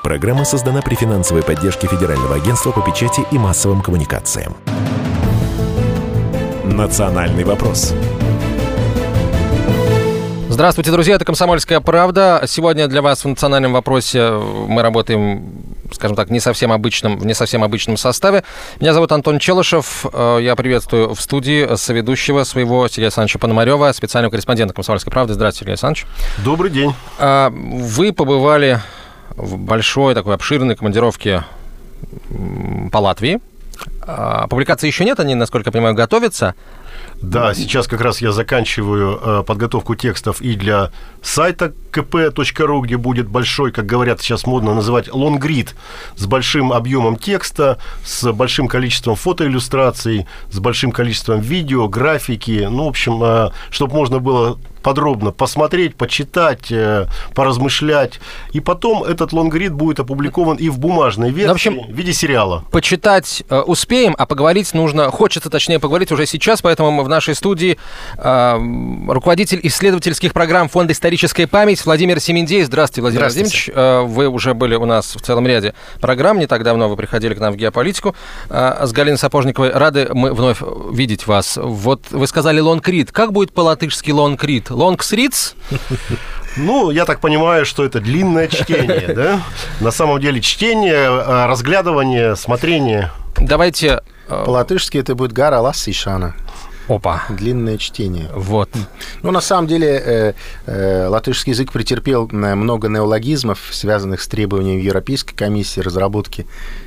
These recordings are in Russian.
программа создана при финансовой поддержке Федерального агентства по печати и массовым коммуникациям. «Национальный вопрос». Здравствуйте, друзья, это «Комсомольская правда». Сегодня для вас в «Национальном вопросе» мы работаем, скажем так, в не совсем обычном составе. Меня зовут Антон Челышев. Я приветствую в студии соведущего своего Сергея Александровича Пономарева, специального корреспондента «Комсомольской правды». Здравствуйте, Сергей Александрович. Добрый день. Вы побывали в большой, такой обширной командировке по Латвии. Публикации еще нет, они, насколько я понимаю, готовятся. Да, сейчас как раз я заканчиваю подготовку текстов и для сайта kp.ru, где будет большой, как говорят сейчас модно называть, лонгрид, с большим объемом текста, с большим количеством фотоиллюстраций, с большим количеством видео, графики, ну, в общем, чтобы можно было подробно посмотреть, почитать, поразмышлять. И потом этот лонгрид будет опубликован и в бумажной версии, в общем, в виде сериала. Почитать успеем, а поговорить нужно, хочется, точнее, поговорить уже сейчас, поэтому мы в нашей студии руководитель исследовательских программ Фонда «Историческая память» Владимир Семендей. Здравствуйте, Владимир Владимирович. Вы уже были у нас в целом ряде программ, не так давно вы приходили к нам в «Геополитику» с Галиной Сапожниковой. Рады мы вновь видеть вас. Вот вы сказали лонгрид. Как будет по-латышски лонгрид? Лонгсриц? Ну, я так понимаю, что это длинное чтение, да? На самом деле чтение, разглядывание, смотрение. Давайте... По-латышски это будет гара лассишана. Опа. Длинное чтение. Вот. Ну, на самом деле, латышский язык претерпел много неологизмов, связанных с требованиями Европейской комиссии разработки,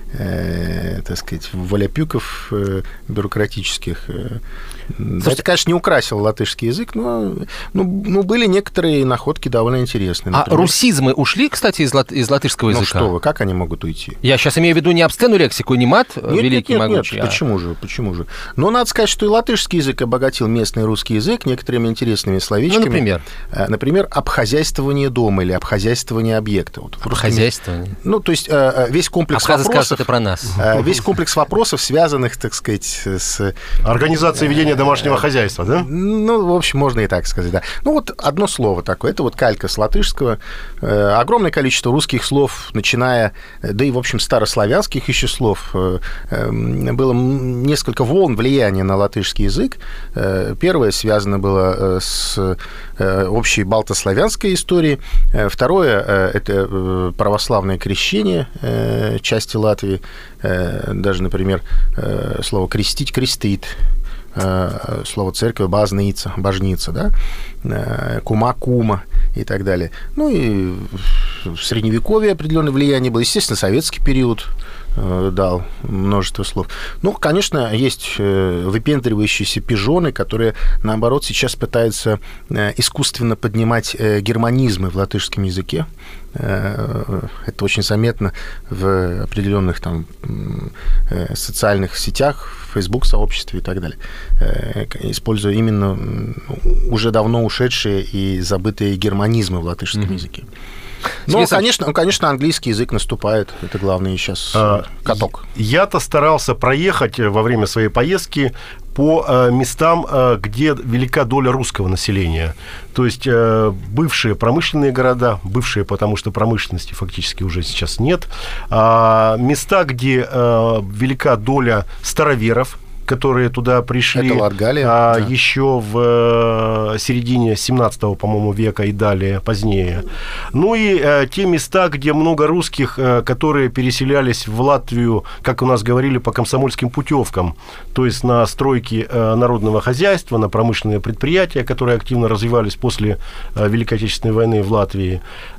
так сказать, воляпюков бюрократических. Слушайте, это, конечно, не украсил латышский язык, но были некоторые находки довольно интересные. Например. А русизмы ушли, кстати, из латышского языка? Ну что вы, как они могут уйти? Я сейчас имею в виду не обсценную лексику, не мат великий, могучий. Нет, почему же? Но надо сказать, что и латышский язык обогатил местный русский язык некоторыми интересными словечками. Ну, например? Например, обхозяйствование дома или обхозяйствование объекта. Вот обхозяйствование? Ну, то есть весь комплекс вопросов... это про нас. Весь комплекс вопросов, связанных, так сказать, с... Организацией ведения домашнего хозяйства, да? Ну, в общем, можно и так сказать, да. Ну, вот одно слово такое, это вот калька с латышского. Огромное количество русских слов, начиная, да и, в общем, старославянских еще слов. Было несколько волн влияния на латышский язык. Первое связано было с общей балтославянской историей. Второе – это православное крещение части Латвии. Даже, например, слово «крестить» – «крестит». Слово «церковь» – «базница», «божница», да? «Кума» – «кума» и так далее. Ну и в Средневековье определенное влияние было. Естественно, советский период дал множество слов. Ну, конечно, есть выпендривающиеся пижоны, которые, наоборот, сейчас пытаются искусственно поднимать германизмы в латышском языке. Это очень заметно в определенных там социальных сетях, в Facebook-сообществе и так далее, используя именно уже давно ушедшие и забытые германизмы в латышском языке. Ну, конечно, английский язык наступает. Это главный сейчас каток. Я-то старался проехать во время своей поездки по местам, где велика доля русского населения. То есть бывшие промышленные города, бывшие, потому что промышленности фактически уже сейчас нет, места, где велика доля староверов, которые туда пришли еще в середине 17-го, по-моему, века и далее, позднее. Ну и те места, где много русских, которые переселялись в Латвию, как у нас говорили, по комсомольским путевкам, то есть на стройки народного хозяйства, на промышленные предприятия, которые активно развивались после Великой Отечественной войны в Латвии,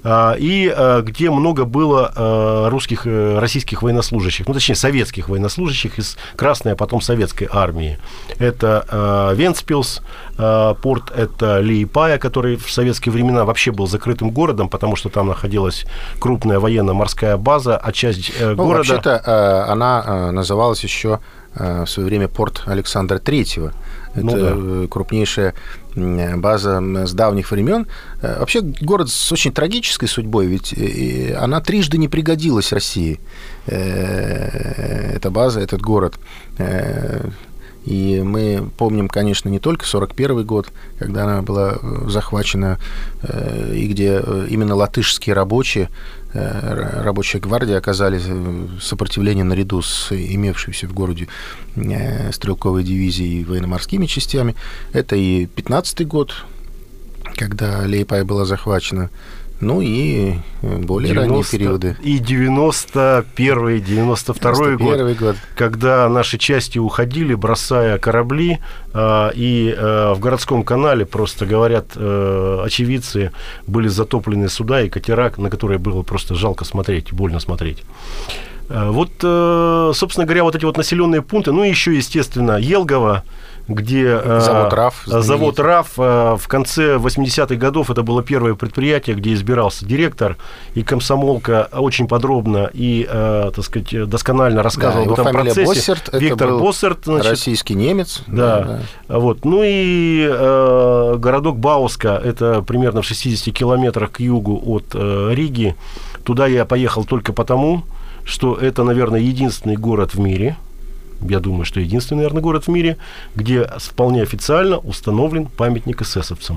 и где много было российских военнослужащих, ну, точнее, советских военнослужащих из Красной, а потом Советской армии. Это Вентспилс, порт, это Лиепая, который в советские времена вообще был закрытым городом, потому что там находилась крупная военно-морская база, а часть города... Вообще-то она называлась еще в свое время порт Александра III. Это крупнейшая база с давних времен. Вообще город с очень трагической судьбой, ведь она трижды не пригодилась России. Эта база, этот город. И мы помним, конечно, не только 1941 год, когда она была захвачена, и где именно латышские рабочие, рабочая гвардия оказали сопротивление наряду с имевшейся в городе стрелковой дивизией и военно-морскими частями. Это и 1915 год, когда Лиепая была захвачена, ну и более ранние периоды. И 91-й, 92-й год, когда наши части уходили, бросая корабли, и в городском канале, просто говорят очевидцы, были затоплены суда и катера, на которые было просто жалко смотреть, больно смотреть. Вот, собственно говоря, вот эти вот населенные пункты, ну и еще, естественно, Елгово, где завод РАФ в конце 80-х годов, это было первое предприятие, где избирался директор, и комсомолка очень подробно и, так сказать, досконально рассказывал об этом процессе. Боссерт, Виктор Боссерт, значит, российский немец. Да. Вот. Ну и городок Бауска, это примерно в 60 километрах к югу от Риги. Туда я поехал только потому, что это, наверное, единственный город в мире, я думаю, что единственный, наверное, город в мире, где вполне официально установлен памятник эсэсовцам.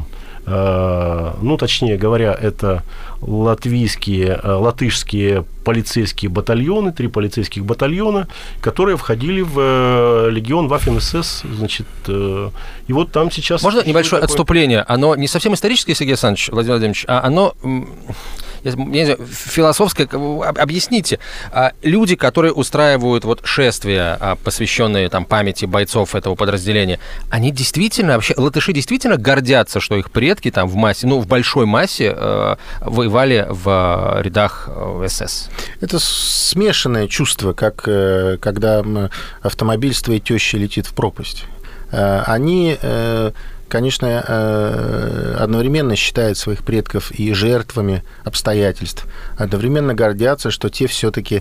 Ну, точнее говоря, это латышские полицейские батальоны, 3 полицейских батальона, которые входили в легион Waffen-СС, значит, и вот там сейчас... Можно небольшое отступление? Оно не совсем историческое, Сергей Александрович, Владимир Владимирович, а оно... Я не знаю, философское, объясните, люди, которые устраивают вот шествия, посвященные там памяти бойцов этого подразделения, они действительно, вообще, латыши действительно гордятся, что их предки там в массе, ну, в большой массе воевали в рядах СС? Это смешанное чувство, как когда автомобиль с твоей тещей летит в пропасть. Они... конечно, одновременно считают своих предков и жертвами обстоятельств, одновременно гордятся, что те все-таки,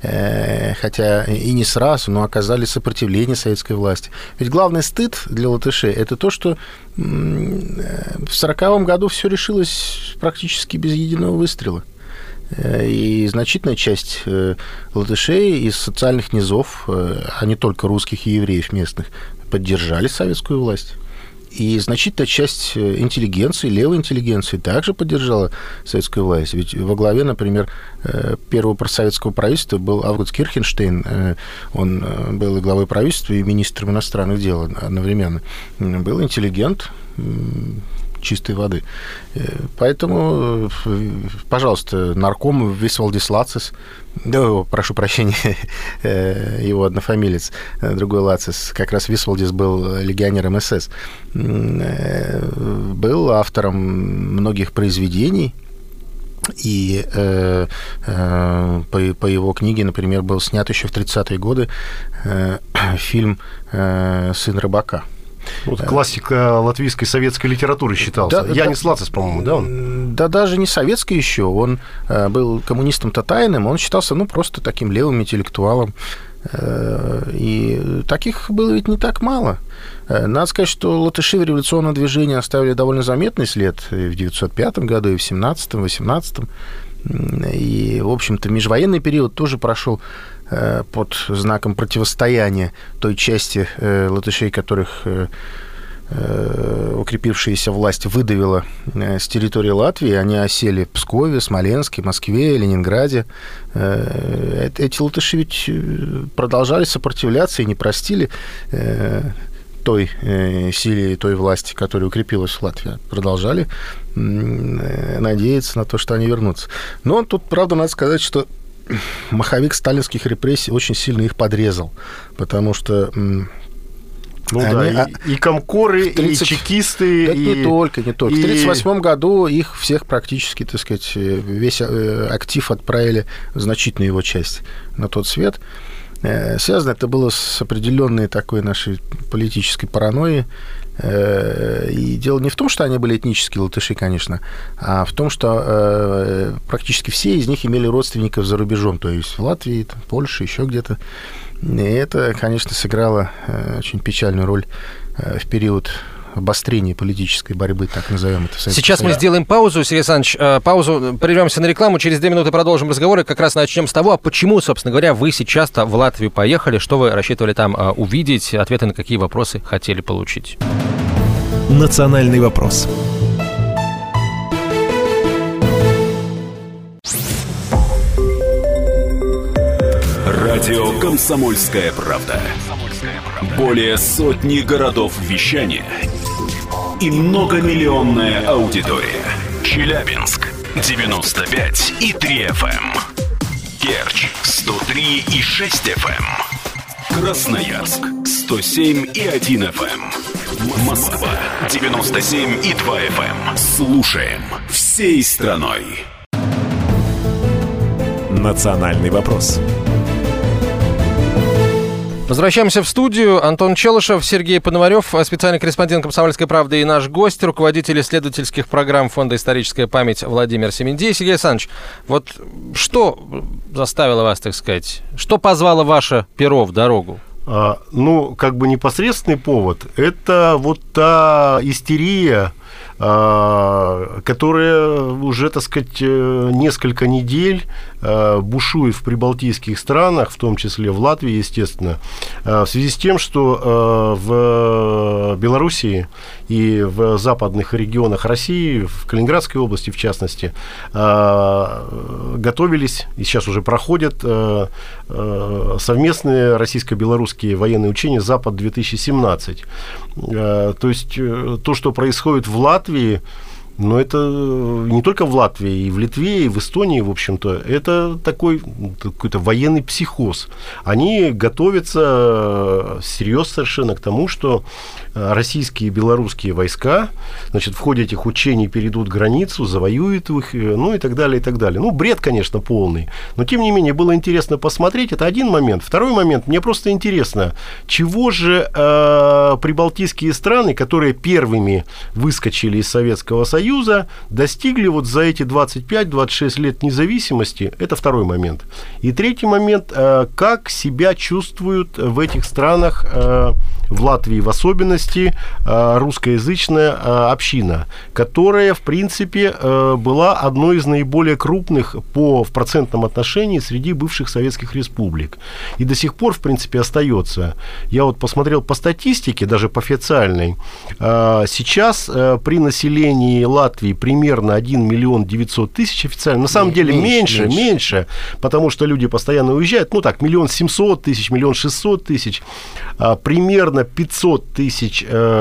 хотя и не сразу, но оказали сопротивление советской власти. Ведь главный стыд для латышей – это то, что в 1940 году все решилось практически без единого выстрела. И значительная часть латышей из социальных низов, а не только русских и евреев местных, поддержали советскую власть. И значительная часть интеллигенции, левой интеллигенции также поддержала советскую власть. Ведь во главе, например, первого просоветского правительства был Август Кирхенштейн. Он был и главой правительства, и министром иностранных дел одновременно. Был интеллигент чистой воды. Поэтому, пожалуйста, нарком Висвалдис Лацис, да, прошу прощения, его однофамилец, другой Лацис, как раз Висвалдис был легионером СС, был автором многих произведений, и по его книге, например, был снят еще в 30-е годы фильм «Сын рыбака». Вот классика латвийской советской литературы считался. Да, Янис Лацис, по-моему, да, он? Да, даже не советский еще. Он был коммунистом-то тайным, он считался, ну, просто таким левым интеллектуалом. И таких было ведь не так мало. Надо сказать, что латыши в революционном движении оставили довольно заметный след и в 1905 году, и в 1917, 18. И, в общем-то, межвоенный период тоже прошел под знаком противостояния той части латышей, которых укрепившаяся власть выдавила с территории Латвии. Они осели в Пскове, Смоленске, Москве, Ленинграде. Эти латыши ведь продолжали сопротивляться и не простили той силе, той власти, которая укрепилась в Латвии. Продолжали надеяться на то, что они вернутся. Но тут, правда, надо сказать, что маховик сталинских репрессий очень сильно их подрезал, потому что... Ну они, да, и комкоры, и чекисты. Да, и... Не только. В 1938 году их всех практически, так сказать, весь актив отправили, значительную его часть, на тот свет. Связано это было с определенной такой нашей политической паранойей. И дело не в том, что они были этнические латыши, конечно, а в том, что практически все из них имели родственников за рубежом, то есть в Латвии, Польше, еще где-то. И это, конечно, сыграло очень печальную роль в период обострения политической борьбы, так назовем это. Сейчас мы сделаем паузу, Сергей Александрович, паузу, прервемся на рекламу, через 2 минуты продолжим разговор, и как раз начнем с того, почему, собственно говоря, вы сейчас-то в Латвию поехали, что вы рассчитывали там увидеть, ответы на какие вопросы хотели получить. «Национальный вопрос». Радио «Комсомольская правда». Более сотни городов вещания и многомиллионная аудитория. Челябинск 95,3 FM. Керчь 103,6 FM. Красноярск 107,1 FM. Москва 97,2 FM. Слушаем всей страной. «Национальный вопрос». Возвращаемся в студию. Антон Челышев, Сергей Пономарев, специальный корреспондент «Комсомольской правды» и наш гость, руководитель исследовательских программ Фонда «Историческая память» Владимир Семендей. Сергей Александрович, вот что заставило вас, так сказать, что позвало ваше перо в дорогу? Непосредственный повод – это вот та истерия, которая уже, так сказать, несколько недель бушует в прибалтийских странах, в том числе в Латвии, естественно, в связи с тем, что в Белоруссии и в западных регионах России, в Калининградской области, в частности, готовились, и сейчас уже проходят совместные российско-белорусские военные учения «Запад-2017». То есть то, что происходит в Латвии, но это не только в Латвии, и в Литве, и в Эстонии, в общем-то, это такой какой-то военный психоз. Они готовятся всерьез совершенно к тому, что российские и белорусские войска, значит, в ходе этих учений перейдут границу, завоюют их, ну и так далее, и так далее. Ну, бред, конечно, полный, но, тем не менее, было интересно посмотреть. Это один момент. Второй момент, мне просто интересно, чего же прибалтийские страны, которые первыми выскочили из Советского Союза, достигли вот за эти 25-26 лет независимости, это второй момент. И третий момент, как себя чувствуют в этих странах, в Латвии в особенности, русскоязычная община, которая, в принципе, была одной из наиболее крупных в процентном отношении среди бывших советских республик. И до сих пор, в принципе, остается. Я вот посмотрел по статистике, даже по официальной, сейчас при населении Латвии примерно 1 миллион 900 тысяч официально. На самом деле меньше, потому что люди постоянно уезжают. Ну так, 1 700 000, 1 600 000. Примерно 500 тысяч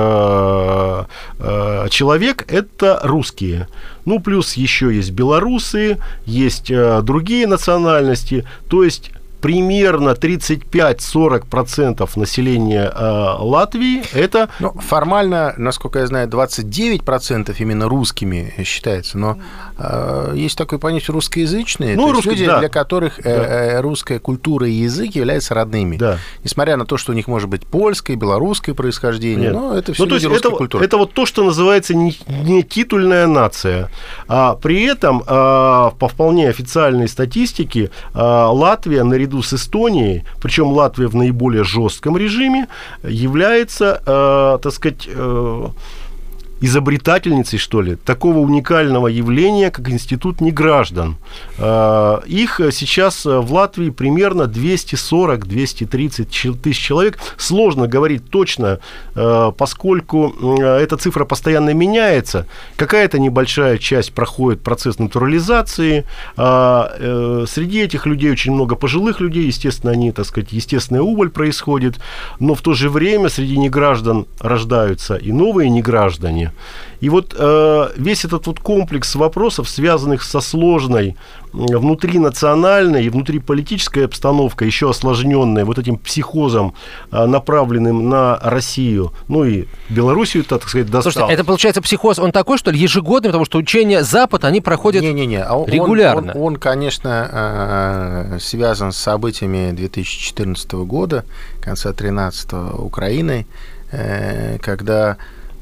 человек – это русские. Ну, плюс еще есть белорусы, есть другие национальности. То есть примерно 35-40% населения Латвии это... Ну, формально, насколько я знаю, 29% именно русскими считается, но есть такое понятие русскоязычные, то есть люди, для которых русская культура и язык являются родными. Да. Несмотря на то, что у них может быть польское, белорусское происхождение, но это все люди русской культуры. Это вот то, что называется не титульная нация. При этом, по вполне официальной статистике, Латвия наряду с Эстонией, причем Латвия в наиболее жестком режиме, является, так сказать, изобретательницей, что ли, такого уникального явления, как институт неграждан. Их сейчас в Латвии примерно 240-230 тысяч человек. Сложно говорить точно, поскольку эта цифра постоянно меняется. Какая-то небольшая часть проходит процесс натурализации. Среди этих людей очень много пожилых людей. Естественно, они, так сказать, естественная убыль происходит. Но в то же время среди неграждан рождаются и новые неграждане. И вот весь этот вот комплекс вопросов, связанных со сложной внутринациональной и внутриполитической обстановкой, еще осложненной вот этим психозом, направленным на Россию, ну и Белоруссию, так сказать, достал. Слушайте, это получается психоз, он такой, что ли, ежегодный, потому что учения Запад, они проходят регулярно. Он, конечно, связан с событиями 2014 года, конца 2013-го Украины, когда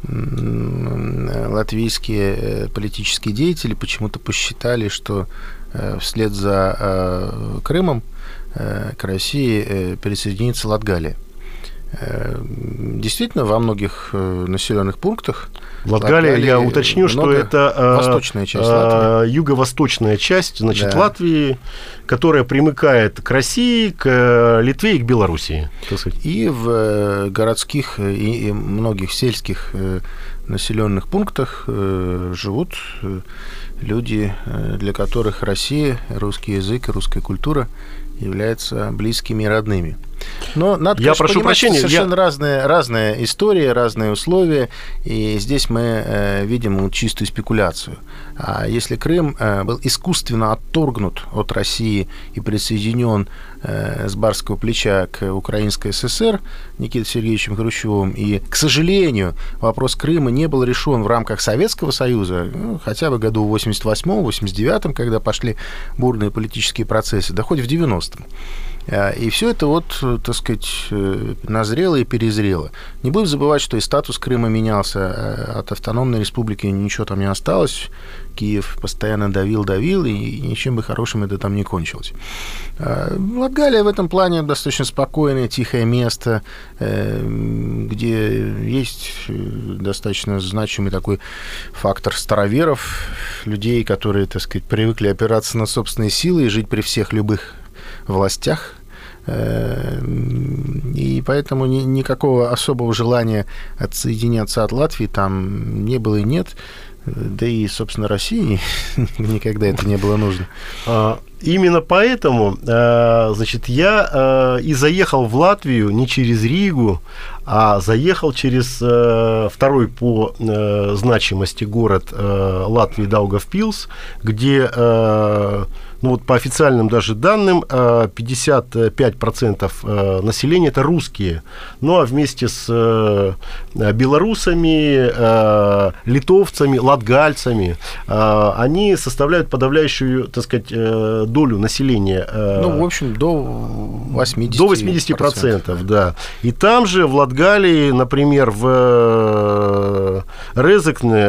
латвийские политические деятели почему-то посчитали, что вслед за Крымом к России присоединится Латгалия. Действительно, во многих населенных пунктах Латгалия, я уточню, что это восточная часть Латвии. Юго-восточная часть, значит, Латвии, которая примыкает к России, к Литве и к Белоруссии. И в городских и многих сельских населенных пунктах живут люди, для которых Россия, русский язык и русская культура являются близкими и родными. Но надо, конечно, прошу понимать, прощения, что совершенно разная история, разные условия, и здесь мы видим чистую спекуляцию. А если Крым был искусственно отторгнут от России и присоединен с барского плеча к Украинской ССР Никитой Сергеевичем Хрущевым, и, к сожалению, вопрос Крыма не был решен в рамках Советского Союза, хотя бы году в 88-м, 89-м, когда пошли бурные политические процессы, да хоть в 90-м. И все это вот, так сказать, назрело и перезрело. Не будем забывать, что и статус Крыма менялся. От автономной республики ничего там не осталось. Киев постоянно давил, и ничем бы хорошим это там не кончилось. Латгалия в этом плане достаточно спокойное, тихое место, где есть достаточно значимый такой фактор староверов, людей, которые, так сказать, привыкли опираться на собственные силы и жить при всех любых властях, и поэтому никакого особого желания отсоединяться от Латвии там не было и нет, да и, собственно, России никогда это не было нужно. Именно поэтому, значит, я и заехал в Латвию не через Ригу, а заехал через второй по значимости город Латвии Даугавпилс, где, ну вот по официальным даже данным, 55% населения это русские. Ну а вместе с белорусами, литовцами, латгальцами они составляют подавляющую, так сказать, долю населения. Ну, в общем, до 80%. До 80%, да. И там же в Латгалии, например, в Резекне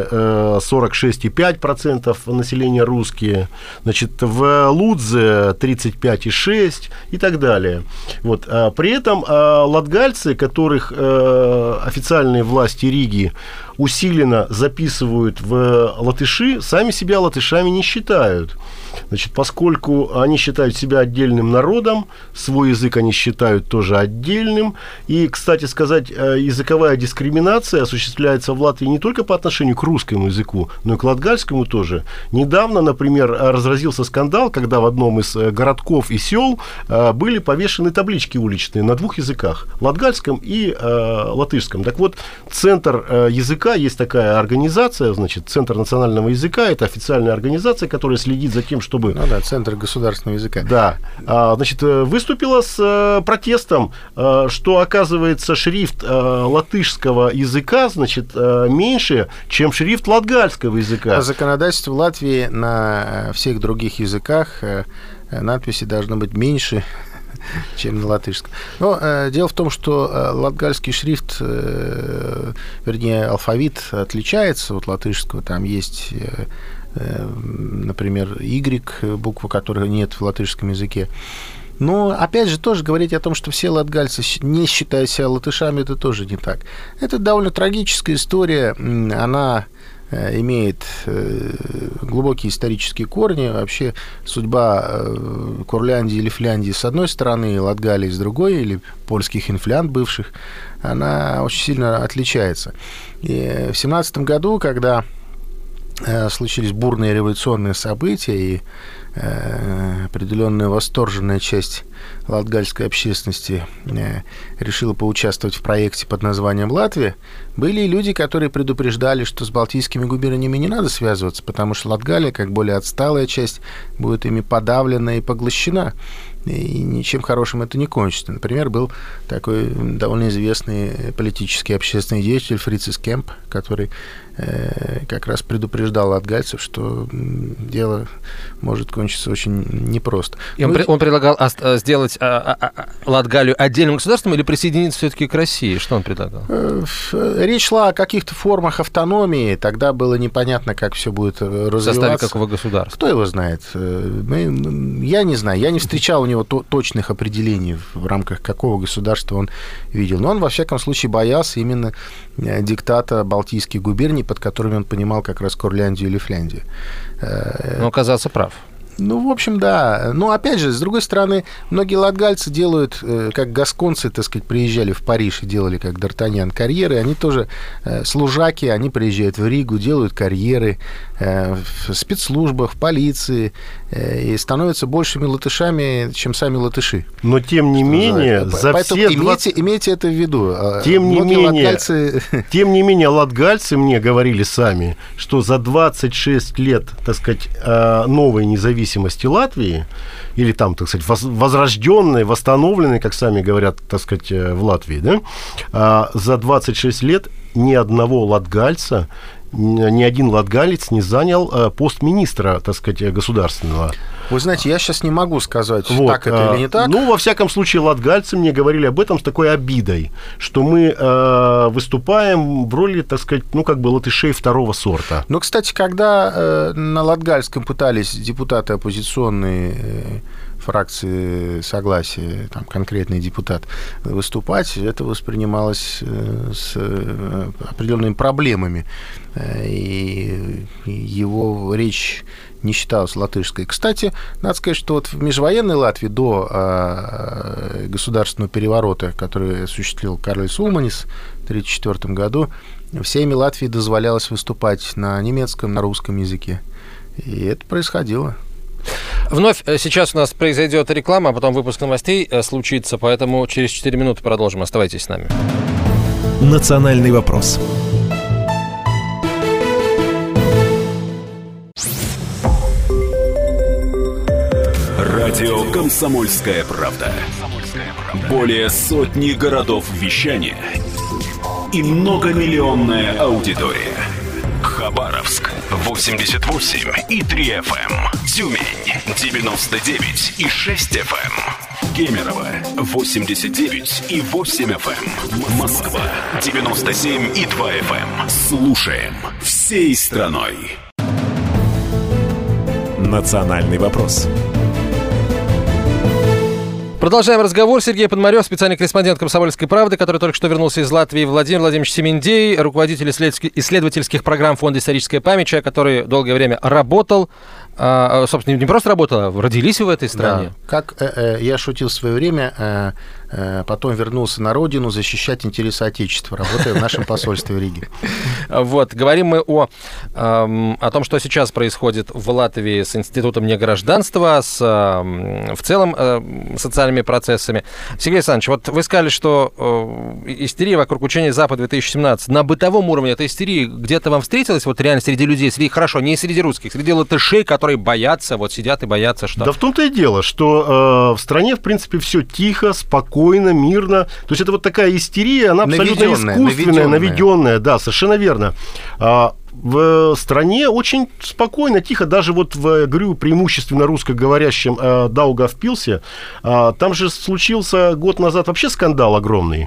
46,5% населения русские, значит, в Лудзе 35,6% и так далее. Вот. При этом латгальцы, которых официальные власти Риги усиленно записывают в латыши, сами себя латышами не считают. Значит, поскольку они считают себя отдельным народом, свой язык они считают тоже отдельным. И, кстати сказать, языковая дискриминация осуществляется в Латвии не только по отношению к русскому языку, но и к латгальскому тоже. Недавно, например, разразился скандал, когда в одном из городков и сел были повешены таблички уличные на двух языках, латгальском и латышском. Так вот, Центр языка, есть такая организация, значит, Центр национального языка, это официальная организация, которая следит за тем, чтобы... Ну да, Центр государственного языка. Да. Значит, выступила с протестом, что, оказывается, шрифт латышского языка, значит, меньше, чем шрифт латгальского языка. По законодательству Латвии на всех других языках надписи должны быть меньше, чем на латышском. Но дело в том, что латгальский шрифт, вернее, алфавит отличается от латышского. Там есть... например, Y, буква, которой нет в латышском языке. Но, опять же, тоже говорить о том, что все латгальцы не считают себя латышами, это тоже не так. Это довольно трагическая история, она имеет глубокие исторические корни. Вообще судьба Курляндии или Финляндии с одной стороны, и Латгалии с другой, или польских инфлянд бывших, она очень сильно отличается. И в 17 году, когда случились бурные революционные события, и определенная восторженная часть латгальской общественности решила поучаствовать в проекте под названием «Латвия», были люди, которые предупреждали, что с балтийскими губерниями не надо связываться, потому что Латгалия, как более отсталая часть, будет ими подавлена и поглощена, и ничем хорошим это не кончится. Например, был такой довольно известный политический общественный деятель Фрицис Кемп, который как раз предупреждал латгальцев, что дело может кончиться очень непросто. И он предлагал сделать Латгалию отдельным государством или присоединиться все-таки к России? Что он предлагал? Речь шла о каких-то формах автономии. Тогда было непонятно, как все будет развиваться. В составе какого государства? Кто его знает? Я не знаю. Я не встречал у него него точных определений, в рамках какого государства он видел. Но он, во всяком случае, боялся именно диктата Балтийских губерний, под которыми он понимал как раз Курляндию или Финляндию. Но оказался прав. Ну, в общем, да. Но, опять же, с другой стороны, многие латгальцы делают, как гасконцы, так сказать, приезжали в Париж и делали, как Д'Артаньян, карьеры. Они тоже служаки, они приезжают в Ригу, делают карьеры в спецслужбах, в полиции и становятся большими латышами, чем сами латыши. Но, тем не менее, за поэтому все 20... имейте это в виду. Тем не менее, латгальцы мне говорили сами, что за 26 лет, так сказать, новой независимости Латвии, или там, так сказать, возрожденной, восстановленной, как сами говорят, так сказать, в Латвии, да, за 26 лет ни одного латгальца, ни один латгалец не занял пост министра, так сказать, государственного. Вы знаете, я сейчас не могу сказать, вот, так это или не так. Ну, во всяком случае, латгальцы мне говорили об этом с такой обидой, что мы выступаем в роли, так сказать, ну, как бы латышей второго сорта. Ну, кстати, когда на латгальском пытались депутаты оппозиционные фракции Согласия, там конкретный депутат, выступать, это воспринималось с определенными проблемами. И его речь не считалась латышской. Кстати, надо сказать, что вот в межвоенной Латвии до государственного переворота, который осуществил Карлис Улманис в 1934 году, всеми Латвии дозволялось выступать на немецком, на русском языке. И это происходило. Вновь сейчас у нас произойдет реклама, а потом выпуск новостей случится, поэтому через 4 минуты продолжим. Оставайтесь с нами. «Национальный вопрос». Радио «Комсомольская правда». Более сотни городов вещания и многомиллионная аудитория. Хабаровск 88,3 FM, Тюмень 99,6 FM, Кемерово 89,8 FM, Москва 97,2 FM. Слушаем всей страной. «Национальный вопрос». Продолжаем разговор. Сергей Пономарев, специальный корреспондент «Комсомольской правды», который только что вернулся из Латвии. Владимир Владимирович Семендей, руководитель исследовательских программ Фонда «Историческая память», человек, который долгое время работал, собственно, не просто работал, а родились в этой стране. Да. Как я шутил в свое время, потом вернулся на родину защищать интересы Отечества, работая в нашем посольстве в Риге. Вот. Говорим мы о том, что сейчас происходит в Латвии с институтом негражданства, в целом социальными процессами. Сергей Александрович, вот вы сказали, что истерия вокруг учения Запад-2017 на бытовом уровне, эта истерия где-то вам встретилась, вот реально среди людей, хорошо, не среди русских, среди латышей, которые боятся, вот сидят и боятся, что... Да в том-то и дело, что в стране, в принципе, все тихо, спокойно, мирно. То есть это вот такая истерия, она абсолютно искусственная, наведенная. Да, совершенно верно. В стране очень спокойно, тихо, даже вот в, говорю, преимущественно русскоговорящем Даугавпилсе, там же случился год назад вообще скандал огромный,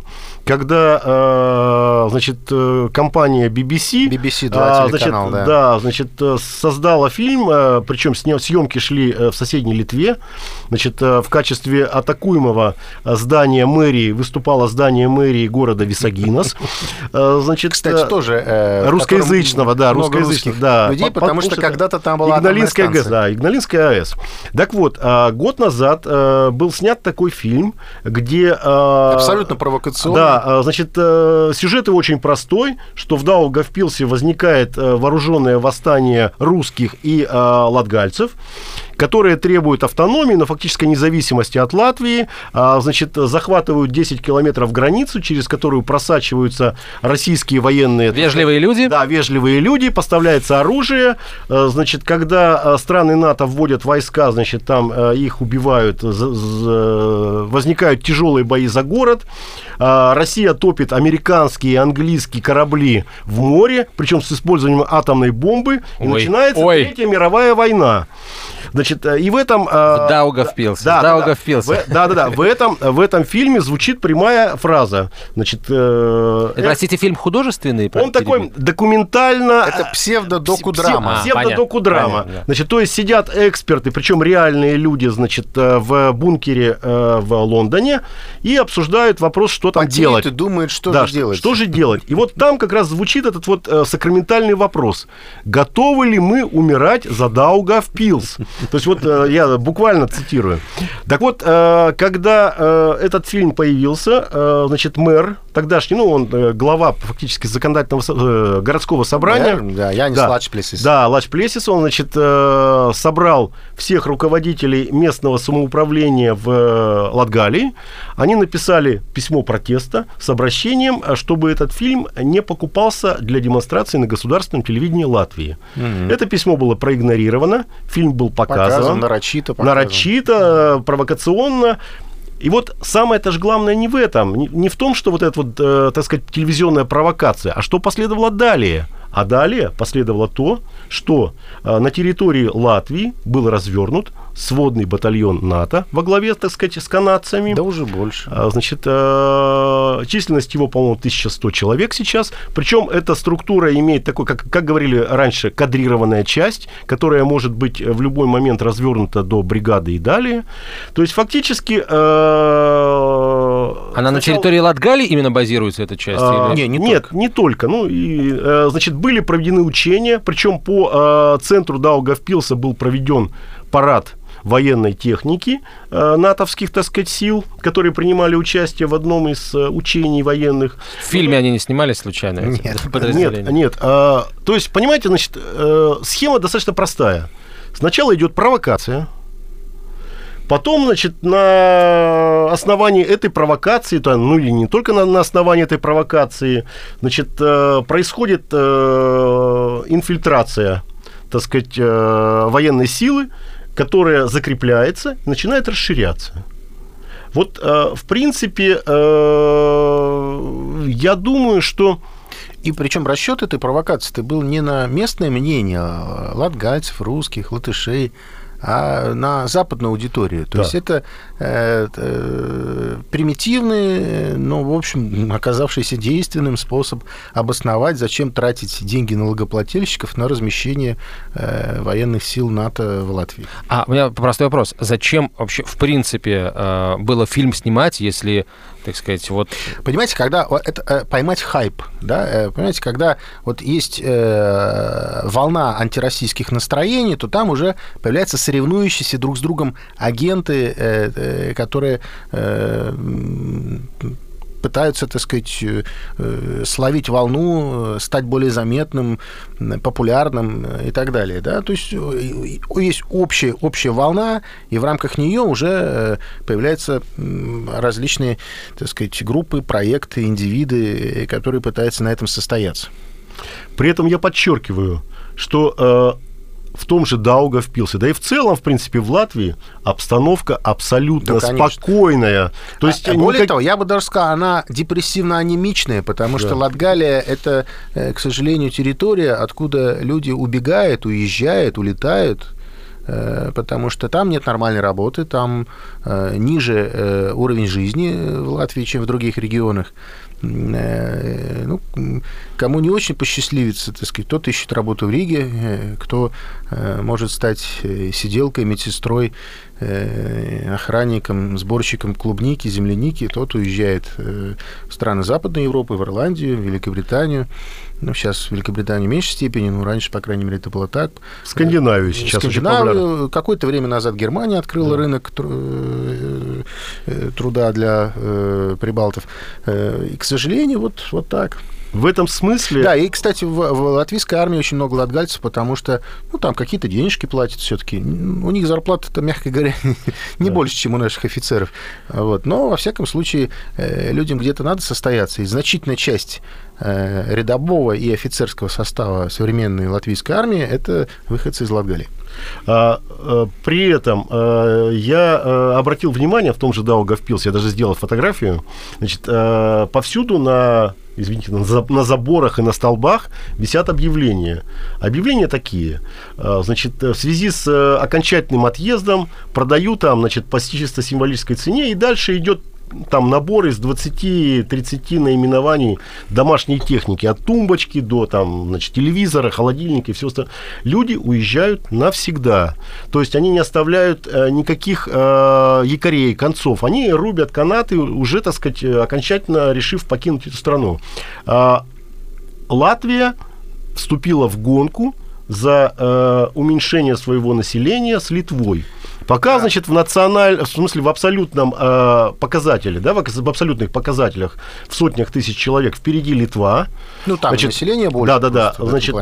когда, значит, компания BBC, телеканал, значит, создала фильм, причем съемки шли в соседней Литве, значит, в качестве атакуемого здания мэрии выступало здание мэрии города Висагинас, значит, кстати, тоже русскоязычного, да, русскоязычных, да, людей, потому что когда-то там была Игналинская ГЭС, да, Игналинская АЭС. Так вот, год назад был снят такой фильм, где... Абсолютно провокационный. Да, значит, сюжет его очень простой, что в Даугавпилсе возникает вооруженное восстание русских и латгальцев, которые требуют автономии, но фактической независимости от Латвии, значит, захватывают 10 километров границу, через которую просачиваются российские военные... Вежливые люди? Да, вежливые люди, поставляется оружие, значит, когда страны НАТО вводят войска, значит, там их убивают, возникают тяжелые бои за город, Россия топит американские и английские корабли в море, причем с использованием атомной бомбы, и начинается Третья мировая война. Значит, и в этом... Даугавпилс. В этом фильме звучит прямая фраза. Значит, простите, фильм художественный? Он такой документально... Это псевдодокудрама. Псевдодокудрама. Значит, то есть сидят эксперты, причем реальные люди, значит, в бункере в Лондоне и обсуждают вопрос, что там делать. И думают, что же делать. Что же делать? И вот там как раз звучит этот вот сакраментальный вопрос. Готовы ли мы умирать за Даугавпилс? То есть вот я буквально цитирую. Так вот, когда этот фильм появился, значит, мэр тогдашний, ну, он глава фактически законодательного городского собрания. Да, Янис Лачплесис. Да, Лачплесис, он, значит, собрал всех руководителей местного самоуправления в Латгалии. Они написали письмо протеста с обращением, чтобы этот фильм не покупался для демонстрации на государственном телевидении Латвии. Это письмо было проигнорировано, фильм был показан нарочито, провокационно. И вот самое-то же главное не в этом, не в том, что вот эта вот, так сказать, телевизионная провокация, а что последовало далее. А далее последовало то, что на территории Латвии был развернут сводный батальон НАТО во главе, так сказать, с канадцами. Да уже больше. Значит, численность его, по-моему, 1100 человек сейчас. Причем эта структура имеет такой, как говорили раньше, кадрированная часть, которая может быть в любой момент развернута до бригады и далее. То есть фактически... Она на территории Латгалии именно базируется, эта часть? Нет, не только. Ну, и, значит, были проведены учения, причем по центру Даугавпилса был проведен парад военной техники натовских, так сказать, сил, которые принимали участие в одном из учений военных. В фильме они не снимались случайно? Нет. То есть, понимаете, значит, схема достаточно простая. Сначала идет провокация. Потом, значит, на основании этой провокации, ну или не только на основании этой провокации, значит, происходит инфильтрация, так сказать, военной силы, которая закрепляется и начинает расширяться. Вот, в принципе, я думаю, что... И причем расчет этой провокации был не на местное мнение латгальцев, русских, латышей, а на западную аудиторию. То есть это примитивный, но, в общем, оказавшийся действенным способ обосновать, зачем тратить деньги налогоплательщиков на размещение военных сил НАТО в Латвии. У меня простой вопрос. Зачем вообще, в принципе, было фильм снимать, если, так сказать, вот... Понимаете, когда это поймать хайп, да, понимаете, когда вот есть волна антироссийских настроений, то там уже появляются соревнующиеся друг с другом агенты, которые пытаются, так сказать, словить волну, стать более заметным, популярным и так далее. Да? То есть есть общая волна, и в рамках нее уже появляются различные, так сказать, группы, проекты, индивиды, которые пытаются на этом состояться. При этом я подчеркиваю, что в том же Даугавпилсе, да и в целом, в принципе, в Латвии обстановка абсолютно спокойная. То есть, более того, я бы даже сказал, она депрессивно-анемичная, потому что Латгалия – это, к сожалению, территория, откуда люди убегают, уезжают, улетают, потому что там нет нормальной работы, там ниже уровень жизни в Латвии, чем в других регионах. Ну, кому не очень посчастливится, так сказать, кто-то ищет работу в Риге, кто может стать сиделкой, медсестрой, охранником, сборщиком клубники, земляники, тот уезжает в страны Западной Европы, в Ирландию, в Великобританию. Ну, сейчас в Великобритании в меньшей степени, но раньше, по крайней мере, это было так. В Скандинавию сейчас очень популярно. Какое-то время назад Германия открыла рынок труда для прибалтов. И, к сожалению, вот так. В этом смысле... Да, и, кстати, в латвийской армии очень много латгальцев, потому что, там какие-то денежки платят все-таки. У них зарплата-то, мягко говоря, не больше, чем у наших офицеров. Вот. Но, во всяком случае, людям где-то надо состояться. И значительная часть рядового и офицерского состава современной латвийской армии – это выходцы из Латгалии. При этом я обратил внимание, в том же Даугавпилсе, я даже сделал фотографию, значит, повсюду на заборах и на столбах висят объявления. Объявления такие. Значит, в связи с окончательным отъездом продаю там, значит, по чисто символической цене, и дальше идет там набор из 20-30 наименований домашней техники, от тумбочки до там, значит, телевизора, холодильника и все остальное. Люди уезжают навсегда. То есть они не оставляют никаких якорей, концов. Они рубят канаты, уже, так сказать, окончательно решив покинуть эту страну. Латвия вступила в гонку за уменьшение своего населения с Литвой. Пока, значит, в абсолютном показателе, да, в абсолютных показателях в сотнях тысяч человек впереди Литва. Там значит, население больше. Да. Значит,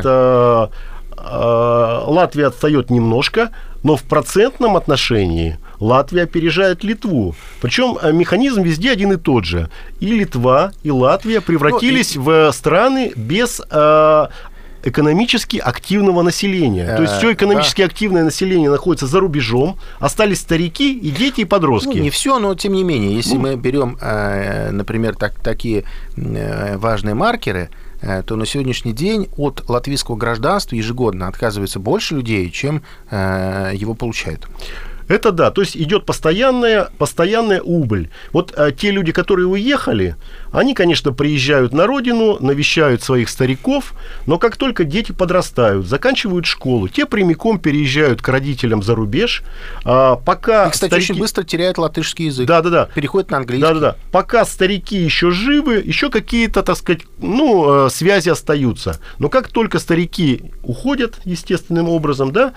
Латвия отстает немножко, но в процентном отношении Латвия опережает Литву. Причем механизм везде один и тот же. И Литва, и Латвия превратились в страны без... экономически активного населения. То есть все экономически активное население находится за рубежом, остались старики и дети, и подростки. Не все, но тем не менее, если мы берем, например, такие важные маркеры, то на сегодняшний день от латвийского гражданства ежегодно отказывается больше людей, чем его получают. Это да, то есть идет постоянная убыль. Вот те люди, которые уехали, они, конечно, приезжают на родину, навещают своих стариков, но как только дети подрастают, заканчивают школу, те прямиком переезжают к родителям за рубеж. Пока и, кстати, старики... очень быстро теряют латышский язык. Да. Переходят на английский. Да. Пока старики еще живы, еще какие-то, так сказать, связи остаются. Но как только старики уходят естественным образом, да,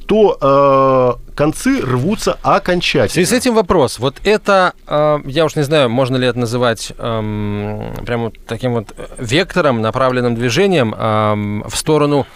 то концы рвутся окончательно. В связи с этим вопрос. Вот это, я уж не знаю, можно ли это называть прямо таким вот вектором, направленным движением в сторону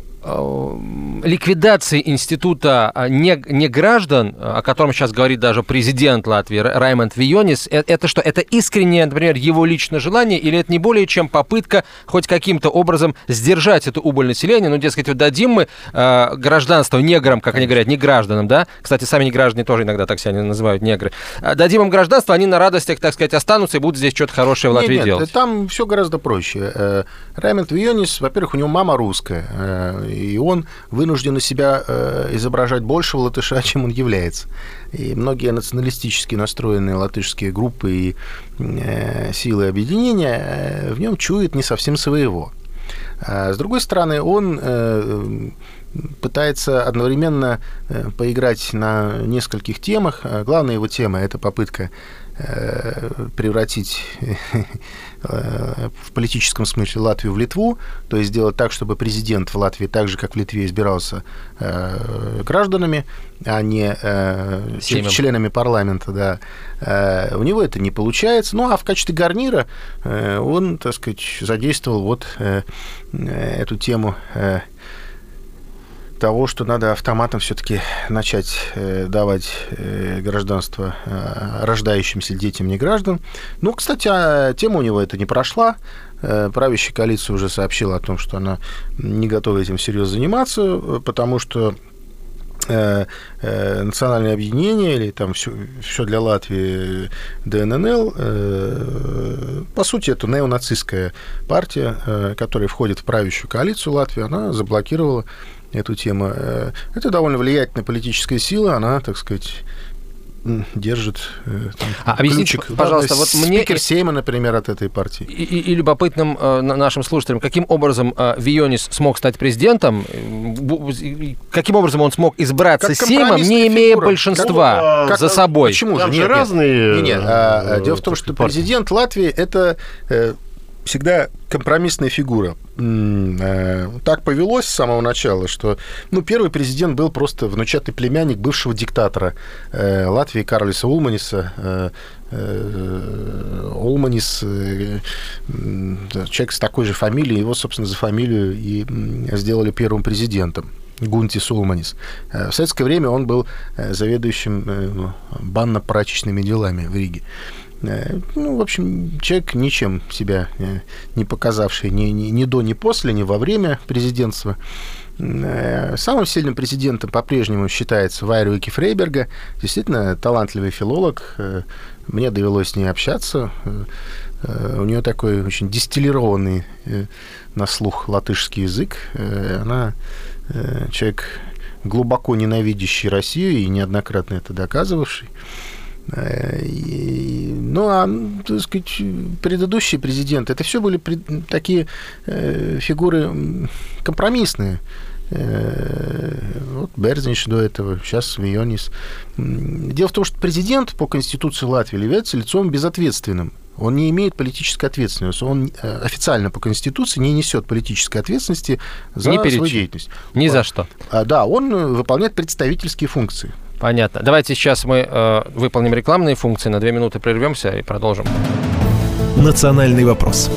ликвидации института неграждан, о котором сейчас говорит даже президент Латвии Раймонд Вионис, это что? Это искреннее, например, его личное желание, или это не более чем попытка хоть каким-то образом сдержать эту убыль населения? Дескать, вот дадим мы гражданство неграм, как они говорят, не гражданам, да? Кстати, сами неграждане тоже иногда так себя называют, негры. Дадим им гражданство, они на радостях, так сказать, останутся и будут здесь что-то хорошее в Латвии делать. Нет, там все гораздо проще. Раймонд Вионис, во-первых, у него мама русская, и он вынужден из себя изображать большего латыша, чем он является. И многие националистически настроенные латышские группы и силы объединения в нем чуют не совсем своего. С другой стороны, он пытается одновременно поиграть на нескольких темах. Главная его тема – это попытка превратить в политическом смысле Латвию в Литву, то есть сделать так, чтобы президент в Латвии, так же, как в Литве, избирался гражданами, а не членами парламента. Да. У него это не получается. А в качестве гарнира он, так сказать, задействовал вот эту тему того, что надо автоматом все-таки начать давать гражданство рождающимся детям неграждан. Кстати, тема у него это не прошла. Правящая коалиция уже сообщила о том, что она не готова этим всерьез заниматься, потому что национальное объединение или там все для Латвии ДННЛ, по сути, это неонацистская партия, которая входит в правящую коалицию Латвии, она заблокировала эту тему. Это довольно влиятельная политическая сила, она, так сказать, держит ключик. Пожалуйста, вот мне... Спикер Сейма, например, от этой партии. И любопытным нашим слушателям, каким образом Вионис смог стать президентом, каким образом он смог избраться Сеймом, не имея большинства за собой? Почему же? Нет, разные... Дело в том, что президент Латвии – это всегда компромиссная фигура. Так повелось с самого начала, что первый президент был просто внучатый племянник бывшего диктатора Латвии Карлиса Улманиса. Улманис, человек с такой же фамилией, его, собственно, за фамилию и сделали первым президентом. Гунтис Улманис. В советское время он был заведующим банно-прачечными делами в Риге. В общем, человек ничем себя не показавший ни до, ни после, ни во время президентства. Самым сильным президентом по-прежнему считается Вайра Вики Фрейберга. Действительно, талантливый филолог. Мне довелось с ней общаться. У нее такой очень дистиллированный на слух латышский язык. Она человек, глубоко ненавидящий Россию и неоднократно это доказывавший. Так сказать, предыдущие президенты, это все были такие фигуры компромиссные. Вот Берзинш до этого, сейчас Вионис. Дело в том, что президент по Конституции Латвии является лицом безответственным. Он не имеет политической ответственности. Он официально по Конституции не несет политической ответственности за свою деятельность. Ни за что. Да, он выполняет представительские функции. Понятно. Давайте сейчас мы выполним рекламные функции, на 2 минуты прервемся и продолжим. «Национальный вопрос».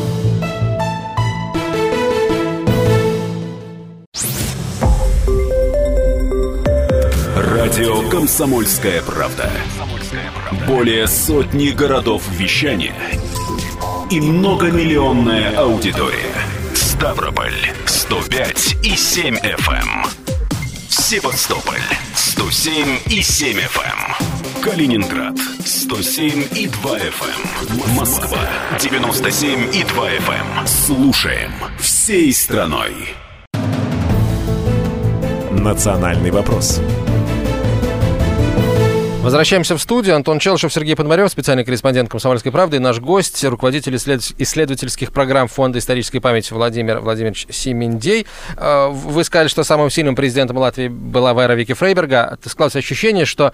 Радио «Комсомольская правда». Более сотни городов вещания и многомиллионная аудитория. Ставрополь 105,7 FM. Севастополь 107,7 FM. Калининград 107,2 FM. Москва 97,2 FM. Слушаем всей страной. «Национальный вопрос». Возвращаемся в студию. Антон Челышев, Сергей Подмарев, специальный корреспондент «Комсомольской правды», и наш гость, руководитель исследовательских программ Фонда исторической памяти Владимир Владимирович Семиндей. Вы сказали, что самым сильным президентом Латвии была Вайра Вики Фрейберга. Складывается ощущение, что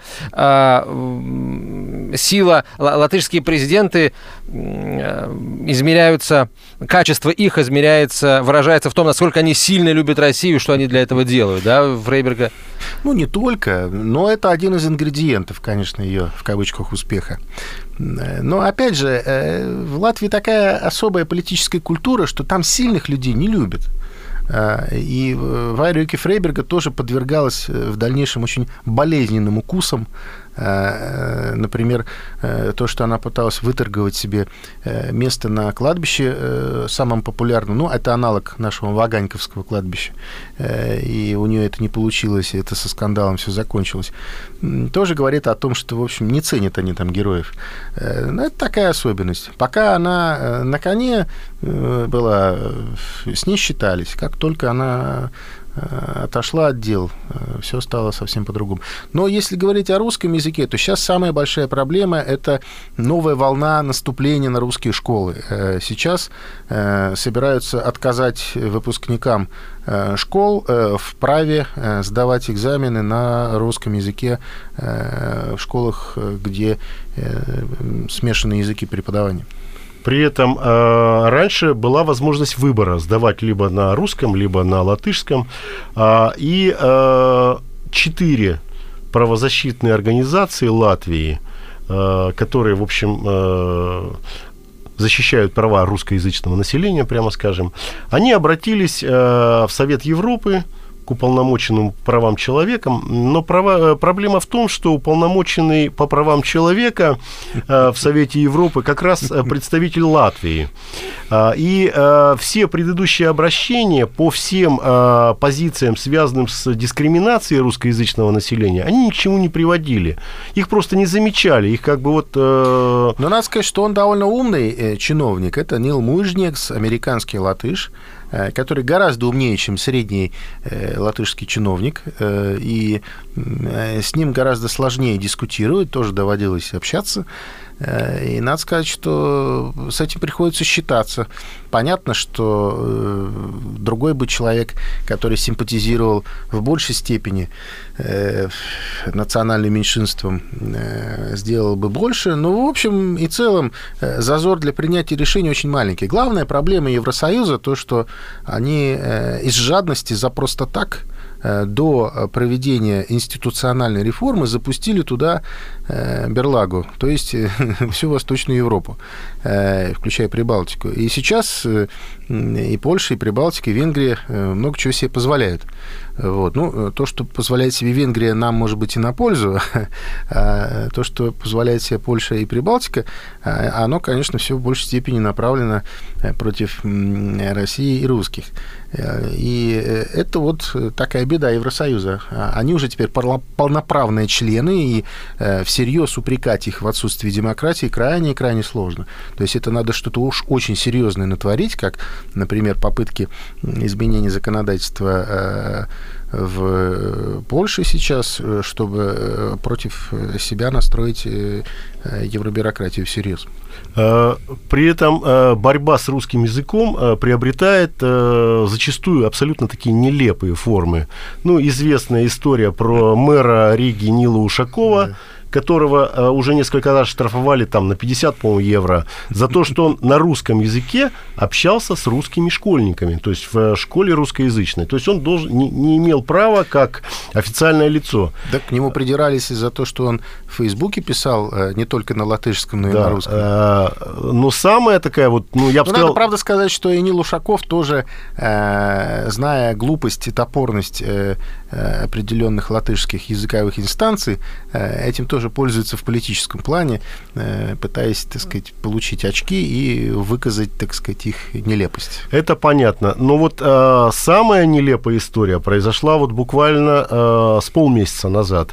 сила, латышские президенты измеряются, качество их измеряется, выражается в том, насколько они сильно любят Россию, что они для этого делают, да, Фрейберга? Не только, но это один из ингредиентов, конечно, ее, в кавычках, успеха. Но, опять же, в Латвии такая особая политическая культура, что там сильных людей не любят. И Вайра Вики Фрейберга тоже подвергалась в дальнейшем очень болезненным укусам. Например, то, что она пыталась выторговать себе место на кладбище самым популярным, это аналог нашего Ваганьковского кладбища, и у нее это не получилось, и это со скандалом все закончилось, тоже говорит о том, что, в общем, не ценят они там героев. Это такая особенность. Пока она на коне была, с ней считались. Как только она отошла от дел, все стало совсем по-другому. Но если говорить о русском языке, то сейчас самая большая проблема – это новая волна наступления на русские школы. Сейчас собираются отказать выпускникам школ в праве сдавать экзамены на русском языке в школах, где смешанные языки преподавания. При этом раньше была возможность выбора сдавать либо на русском, либо на латышском. И 4 правозащитные организации Латвии, которые, в общем, защищают права русскоязычного населения, прямо скажем, они обратились в Совет Европы к уполномоченным правам человека, но проблема в том, что уполномоченный по правам человека в Совете Европы как раз представитель Латвии. И все предыдущие обращения по всем позициям, связанным с дискриминацией русскоязычного населения, они ни к чему не приводили. Их просто не замечали. Их как бы вот... Но надо сказать, что он довольно умный чиновник. Это Нил Мужнекс, американский латыш, который гораздо умнее, чем средний латышский чиновник, и с ним гораздо сложнее дискутировать, тоже доводилось общаться. И надо сказать, что с этим приходится считаться. Понятно, что другой бы человек, который симпатизировал в большей степени национальным меньшинством, сделал бы больше. Но, в общем и целом, зазор для принятия решений очень маленький. Главная проблема Евросоюза то, что они из жадности за просто так до проведения институциональной реформы запустили туда берлагу, то есть всю Восточную Европу, включая Прибалтику. И сейчас и Польша, и Прибалтика, и Венгрия много чего себе позволяют. Вот. Ну, то, что позволяет себе Венгрия, нам, может быть, и на пользу, а то, что позволяет себе Польша и Прибалтика, оно, конечно, все в большей степени направлено против России и русских. И это вот такая беда Евросоюза. Они уже теперь полноправные члены, и всерьез упрекать их в отсутствии демократии крайне-крайне сложно. То есть это надо что-то уж очень серьезное натворить, как, например, попытки изменения законодательства в Польше сейчас, чтобы против себя настроить евробюрократию всерьез. При этом борьба с русским языком приобретает зачастую абсолютно такие нелепые формы. Ну, известная история про мэра Риги Нила Ушакова, которого уже несколько раз штрафовали там на 50, по-моему, евро, за то, что он на русском языке общался с русскими школьниками, то есть в школе русскоязычной. То есть он не имел права как официальное лицо. Да, к нему придирались из-за того, что он в Фейсбуке писал не только на латышском, но и на русском. Но самая такая вот, я бы сказал... Надо, правда, сказать, что и Нил Ушаков тоже, зная глупость и топорность определенных латышских языковых инстанций, этим тоже пользуется в политическом плане, пытаясь, так сказать, получить очки и выказать, так сказать, их нелепость. Это понятно. Но вот самая нелепая история произошла вот буквально с полмесяца назад.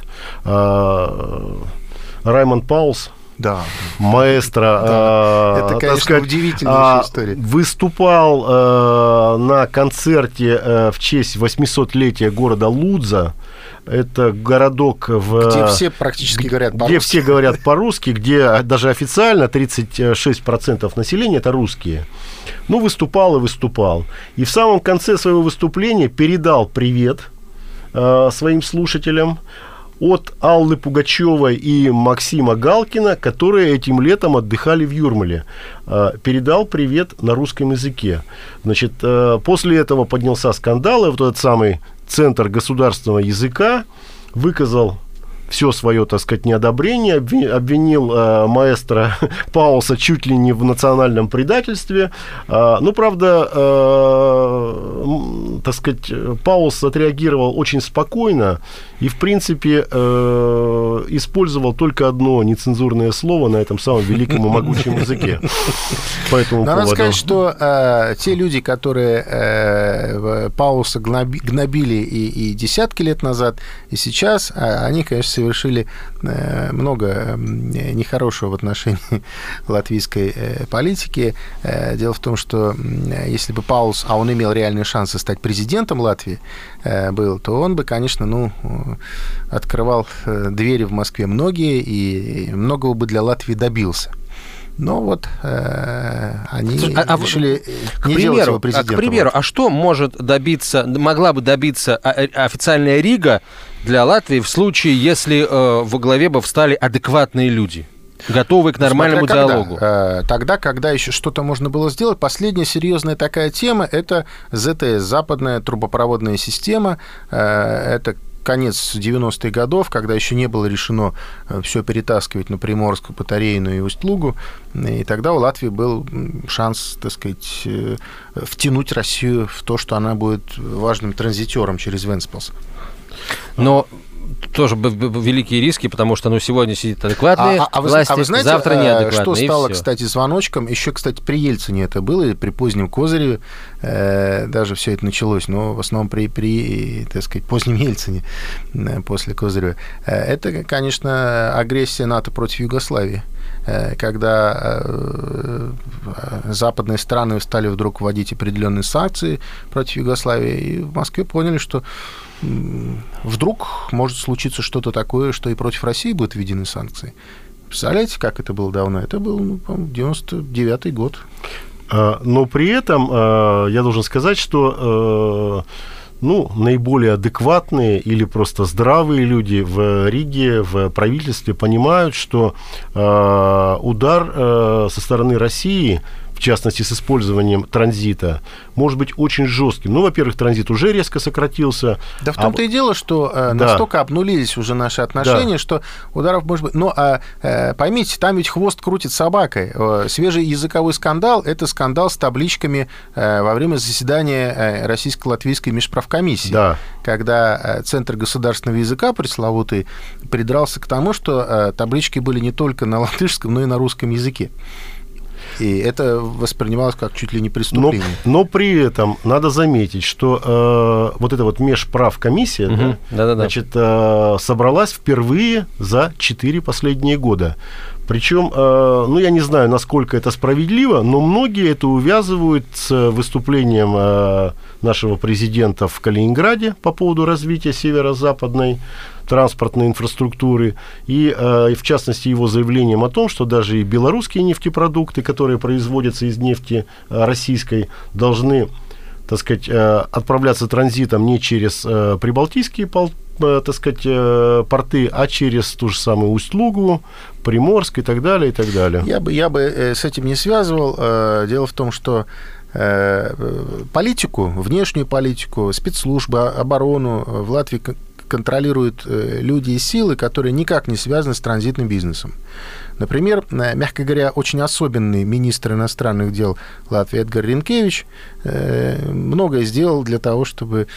Раймонд Паулс, да, маэстро, да. Это, конечно, сказать, удивительная история. Выступал на концерте в честь 800-летия города Лудза. Это городок, где все практически говорят по-русски. Где все говорят по-русски, где даже официально 36% населения – это русские. Ну, выступал и выступал. И в самом конце своего выступления передал привет своим слушателям от Аллы Пугачевой и Максима Галкина, которые этим летом отдыхали в Юрмале. Передал привет на русском языке. Значит, после этого поднялся скандал, и вот этот самый Центр государственного языка выказал все свое, так сказать, неодобрение, обвинил маэстро Паулса чуть ли не в национальном предательстве. Ну, правда, так сказать, Паулс отреагировал очень спокойно и, в принципе, использовал только одно нецензурное слово на этом самом великом и могучем языке. По этому поводу. Надо сказать, что те люди, которые Паулса гнобили и десятки лет назад, и сейчас, они, конечно, совершили много нехорошего в отношении латвийской политики. Дело в том, что если бы Паулс, а он имел реальные шансы стать президентом Латвии, был, то он бы, конечно, открывал двери в Москве многие, и многого бы для Латвии добился. Но вот они решили не делать его президентом. К примеру, а что могла бы добиться официальная Рига для Латвии в случае, если во главе бы встали адекватные люди, готовые к нормальному диалогу? Тогда, когда еще что-то можно было сделать, последняя серьезная такая тема – это ЗТС, западная трубопроводная система. Это конец 90-х годов, когда еще не было решено все перетаскивать на Приморскую, Батарейну и Усть-Лугу, и тогда у Латвии был шанс, так сказать, втянуть Россию в то, что она будет важным транзитером через Вентспилс. Но тоже великие риски, потому что сегодня сидят адекватные власти, вы знаете, завтра неадекватные. Что стало, кстати, звоночком? Еще, кстати, при Ельцине это было, и при позднем Козыреве даже все это началось, но в основном при так сказать, позднем Ельцине, после Козырева. Это, конечно, агрессия НАТО против Югославии, когда западные страны стали вдруг вводить определенные санкции против Югославии, и в Москве поняли, что вдруг может случиться что-то такое, что и против России будут введены санкции. Представляете, как это было давно? Это был, по-моему, 99-й год. Но при этом я должен сказать, что наиболее адекватные или просто здравые люди в Риге, в правительстве понимают, что удар со стороны России, в частности, с использованием транзита, может быть очень жестким. Во-первых, транзит уже резко сократился. Да в том-то и дело, что настолько обнулились уже наши отношения, что ударов может быть... Но поймите, там ведь хвост крутит собакой. Свежий языковой скандал – это скандал с табличками во время заседания Российско-Латвийской межправкомиссии, когда Центр государственного языка пресловутый придрался к тому, что таблички были не только на латышском, но и на русском языке. И это воспринималось как чуть ли не преступление. Но при этом надо заметить, что вот эта вот межправкомиссия значит, собралась впервые за 4 последние года. Причем, я не знаю, насколько это справедливо, но многие это увязывают с выступлением нашего президента в Калининграде по поводу развития северо-западной транспортной инфраструктуры, и в частности его заявлением о том, что даже и белорусские нефтепродукты, которые производятся из нефти российской, должны, так сказать, отправляться транзитом не через прибалтийские так сказать, порты, а через ту же самую Усть-Лугу, Приморск и так далее, и так далее. Я бы с этим не связывал. Дело в том, что политику, внешнюю политику, спецслужбы, оборону в Латвии контролируют люди и силы, которые никак не связаны с транзитным бизнесом. Например, мягко говоря, очень особенный министр иностранных дел Латвии Эдгар Ринкевич многое сделал для того, чтобы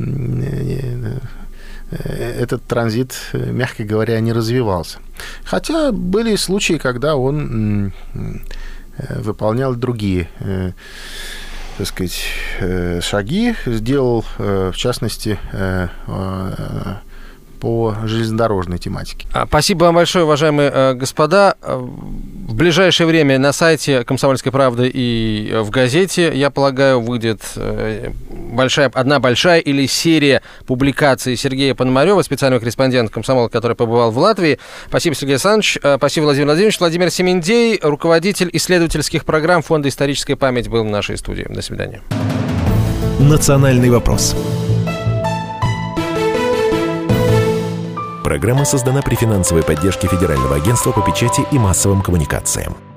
этот транзит, мягко говоря, не развивался. Хотя были случаи, когда он выполнял другие, так сказать, шаги, сделал, в частности, по железнодорожной тематике. Спасибо вам большое, уважаемые господа. В ближайшее время на сайте «Комсомольской правды» и в газете, я полагаю, выйдет одна большая или серия публикаций Сергея Пономарёва, специального корреспондента «Комсомола», который побывал в Латвии. Спасибо, Сергей Александрович. Спасибо, Владимир Владимирович. Владимир Семендей, руководитель исследовательских программ Фонда «Историческая память», был в нашей студии. До свидания. «Национальный вопрос». Программа создана при финансовой поддержке Федерального агентства по печати и массовым коммуникациям.